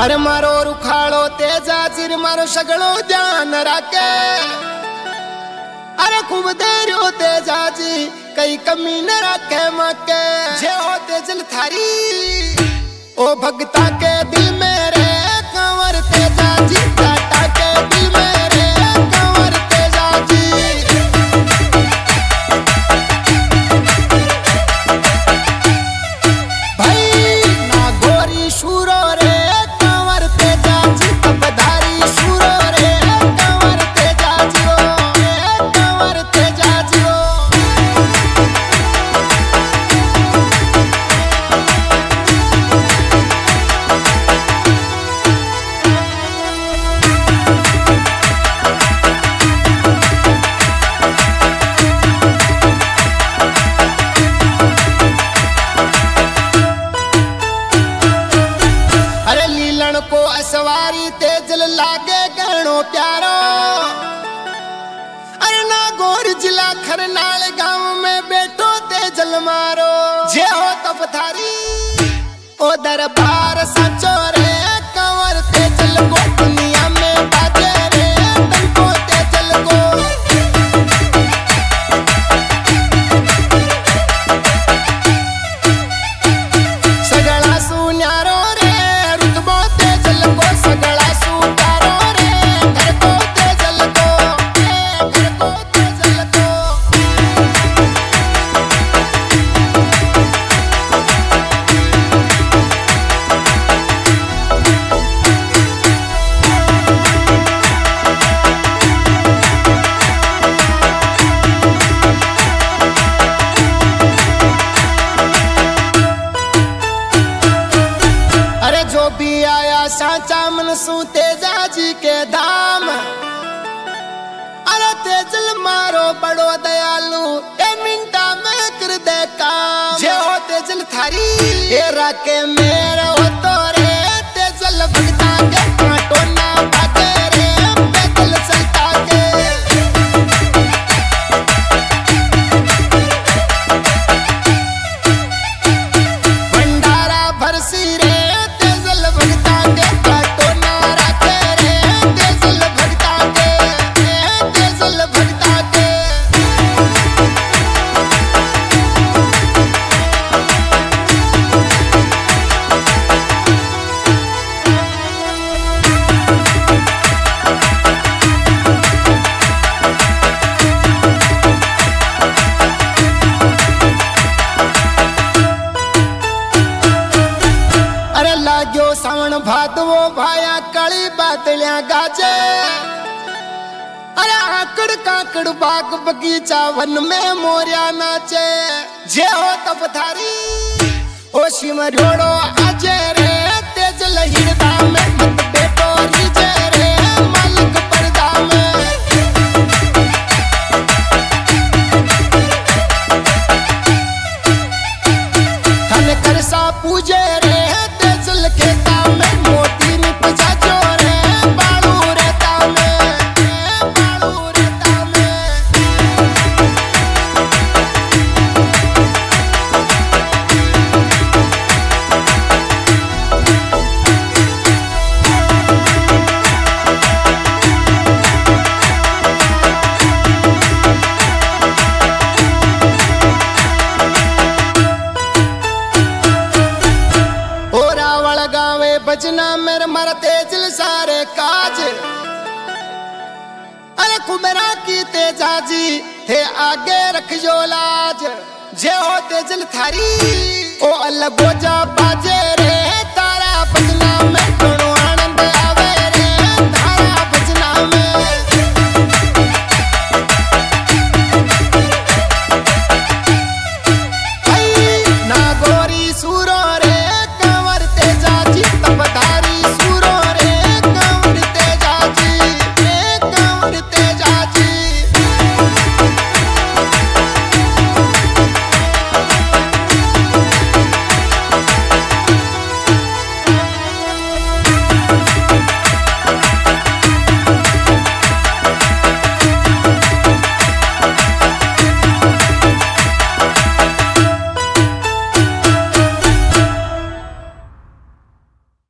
अरे मारो रुखाड़ो तेजा चिर मारो सगड़ो ध्यान रखे। अरे खूब देरो तेजा जी कई कमी न रखे मके। जे हो तेजल थारी ओ भगता के दिल में रे कंवर तेजा जी, काटा के दिल में रे कंवर तेजा जी। भाई ना गोरी शूरो रे कंवर तेजा जी, तपधारी शूरो रे कंवर तेजा जी ओ कंवर तेजा जी ओ। को असवारी तेजल लागे गहणो प्यारो। अरे ना गोर जिला खरनाल गांव में बैठो तेजल मारो। जे हो तपथारी ओ दरबार सचो रे कंवर तेजल को, दुनिया में बाजे रे तनको तेजल को। सगड़ा सुन्यारो भी आया साचा मन सु तेजा जी के धाम। अरे तेजल मारो बड़ो दयालु ए मिंटा में कर दे काम। जे हो तेजल थारी ए राके मेरा हो तो रे तेजल भगता के काटो ना भागे रे पैदल चलता के। भंडारा भरसी रे सावन भादवो भाया काली बादलियां गाजे। अरे आकड़ काकड़ बाग बगीचा वन में मोरिया नाचे। जे हो तपथारी ओ सिमरोड़ो आजे रे तेजल हिरदा में मत बेटो रीजे रे मालिक पर्दा में। थन करसा पूजे रे तेजल के बजना मेरे मर तेजल सारे काज। अरे कुमेरा की तेजा जी थे आगे रख जो लाज। जे हो तेजल थारी ओ अलग बोझा बाजे रे तारा बजना में।